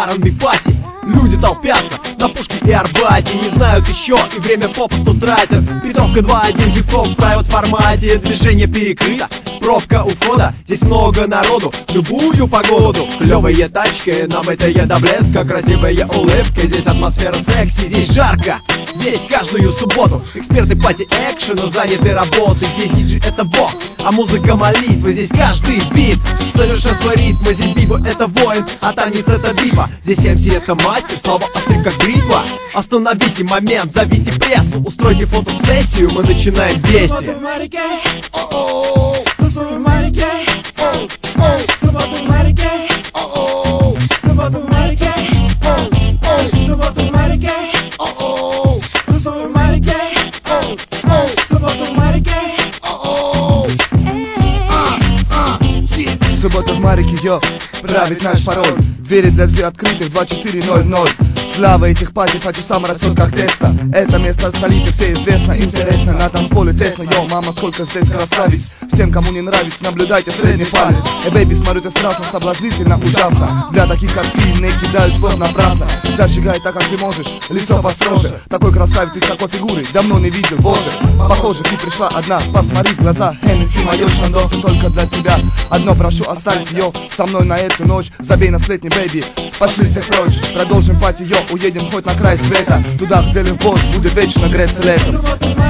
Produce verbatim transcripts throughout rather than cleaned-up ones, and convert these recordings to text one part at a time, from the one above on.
барами пати. Люди толпятся на Пушке и Арбате, не знают еще и время попусту тратят. Петровка два один веков в private формате. Движение перекрыто, пробка у входа. Здесь много народу, в любую погоду. Клевые тачки, намытые до блеска, красивые улыбки. Здесь атмосфера секси, здесь жарко. Здесь каждую субботу эксперты пати экшена заняты работой. Здесь диджей это бог, а музыка молитва. Здесь каждый бит, совершенство ритма. Здесь биба это воин, а танец это бипа. Здесь эм си это мастер, слова острый как бритва. Остановите момент, зовите прессу, устройте фотосессию, мы начинаем действие. Суббота в Марике, йо, правит наш пароль. Двери для дверей открытых двадцать четыре ноль ноль. Слава этих пати по часам растет как теста. Это место столицы, все известно, интересно. На танцполе тесно, йо, мама, сколько здесь красавиц. Всем, кому не нравится, наблюдайте средний палец. Эй, бэйби, смотрю, ты страшно, соблазнительно, ужасно. Для таких, как ты, не кидают слов напрасно. Зажигай так, как ты можешь, лицо построже. Такой красавец и такой фигуры давно не видел, боже. Похоже, ты пришла одна, посмотри в глаза. Хеннесси, мое шандосы только для тебя. Одно прошу, оставить ее со мной на эту ночь. Забей на сплетни, бэйби, пошли все прочь. Продолжим пати, йо, уедем хоть на край света. Туда, где любовь будет вечно греться летом.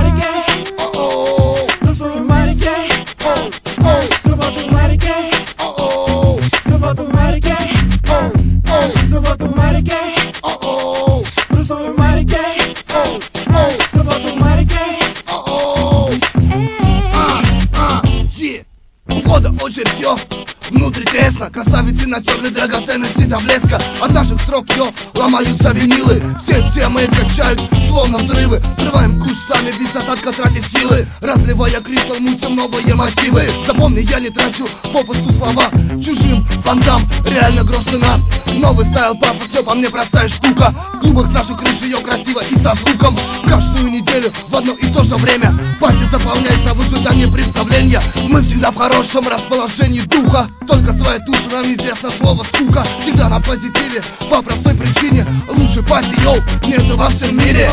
Ухода очередь, йо, внутри тесно. Красавицы натерли драгоценности до блеска. От наших строк, йо, ломаются винилы. Все темы качают, словно взрывы. Срываем куш сами, без остатка тратить силы. Разливая кристалл, мутим новые мотивы. Запомни, я не трачу попусту слова. Чужим фантам, реально грош цена. Новый стайл, папа, все по мне простая штука. В клубах наших крыши, йо, красиво и со звуком. Каждую неделю в одно и то же время пати заполняется в ожидании представления. Мы всегда в хорошем расположении духа. Только своей тусы нам известно слово скука. Всегда на позитиве, по простой причине. Лучше пати, йоу, нету во всем мире.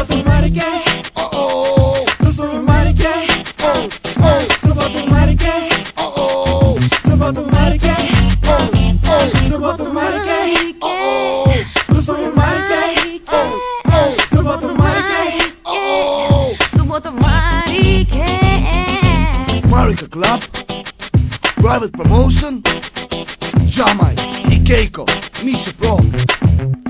Marika Club, Private Promotion, Jamai и Кейко, Миша Про.